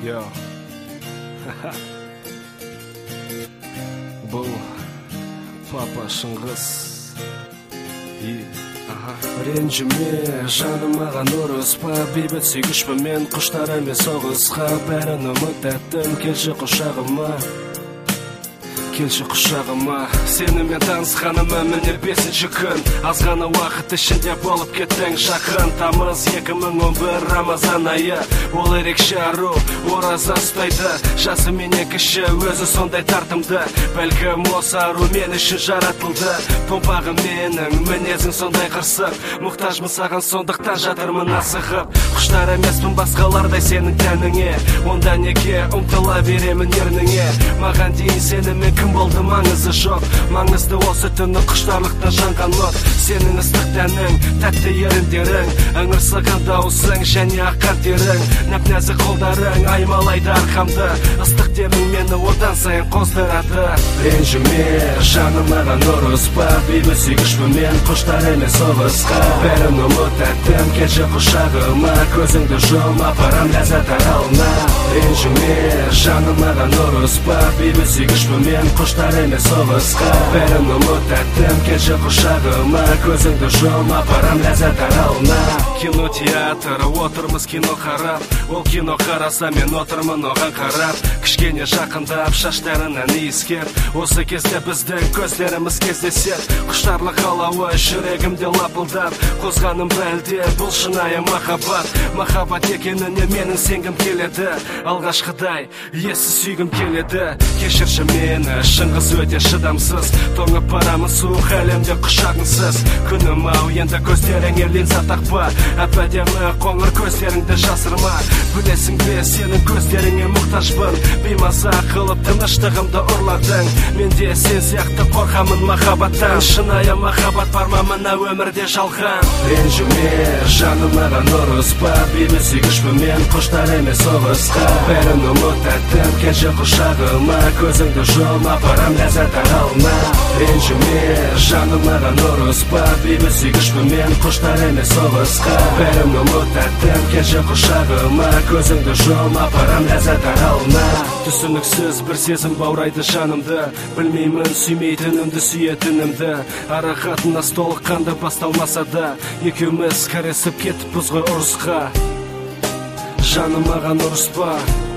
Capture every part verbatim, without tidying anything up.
Yo. Бұл папа шыңғыс. И аха. Ренжіме, жаным маған ұрыспа, бейбіт сүйгішпін мен, құштар емес соғысқа. Бәрін ұмыт әттім, келші құшағыма, келші құшағыма. Сенімен танысқаныма міне бесінші күн, аз ғана уақыт ішінде болып кеттің жақын. Тамыз екі мың он бір Рамазан айы, ол ерекше ару, ораза ұстайды. Жасы менен кіші, өзі сондай тартымды, бәлкім осы ару мен үшін жаратылды. Томпағым менің, мінезің сондай қырсық, мұқтажмын саған сондықтан жатырмын асығып. Құштар емеспін басқалардай сенің тәніңе, онда неге ұмтыла беремін ерніңе. Маған дейін сенімен кім болды маңызы жоқ, маңызды осы түні құштарлықтан жанған от. Сенің ыстық тәнің, тәтті еріндерің, ыңырсыған дауысың және аққан терің, нәп-нәзік қолдарың аймалайды арқамды, ыстық демің мені одан сайын қоздырады. Ренжіме, жаным маған ұрыспа, бейбіт сүйгішпін мен, құштар емес соғысқа. Бәрін ұмыт әттім, келші құшағыма, көзіңді жұм, апарам ләззат аралына. Ренжіме, жаным маған ұрыспа, бейбіт сүйгішпін мен, құштар емес соғысқа. Бәрін ұмыт әттім, келші құшағыма, көзіңді жұм, апарам ләззат аралына. Кинотеатр, отырмыз кино қарап, ол кино қараса мен отырмын оған қарап. Кішкене жақындап, шаштарынан иіскеп, осы кезде біздің көздеріміз кездесер. Құштарлық алауы жүрегімде лапылдап, қозғаным бәлде бұл шынайы махаббат. Махаббат екеніне менің сенгім келеді, алғашқыдай ессіз сүйгім келеді. Кешірші мені, шыңғыс өте шыдамсыз, тоңып барамын суық әлемде құшағыңсыз. Күнім ау, енді көздеріңе линза тақпа, әп-әдемі қоңыр көздеріңді жасырма. Білесің бе, сенің көздеріңе мұқтажбын, беймаза қылып тыныштығымды ұрладың. Менде сен сияқты қорқамын махаббаттан, шынайы махаббат бар ма мына өмірде жалған. Ренжіме, жаным маған ұрыспа, бейбіт сүйгішпін мен, құштар емес соғысқа. Бәрін ұмыт әттім, келші құшағыма, көзіңді жұм, апарам ләззат аралына. Ренжіме, жаным маған ұрыспа, бейбіт сүйгішпін мен, құштар емес соғысқа. Бәрін ұмыт әттім, келші құшағыма, көзіңді жұм, апарам ләззат аралына. Түсініксіз бір сезім баурайды жанымды, білмеймін сүймейтінімді, сүйетінімді. Ара қатынас толыққанды басталмаса да, екеуміз кірісіп кетіппіз ғой ұрысқа. Жаным маған ұрыспа,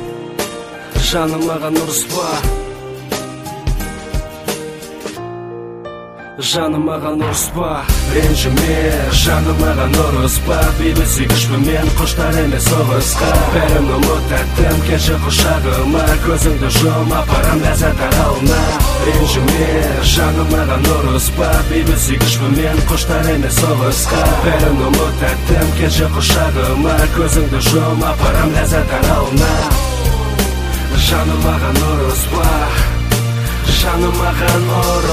жаным маған ұрыспа, жаным маған ұрыспа. Ренжіме, жаным маған ұрыспа, бейбіт сүйгішпін мен, құштар емес соғысқа. Бәрін ұмыт әттім, келші құшағыма, көзіңді жұм, апарам ләззат аралына. Ренжіме, жаным маған ұрыспа, бейбіт сүйгішпін мен, құштар емес соғысқа. Бәрін ұмыт әттім, келші құшағыма, көзіңді жұм, апарам ләззат аралына. Жаным маған ұрыспа, жаным маған ұрыспа.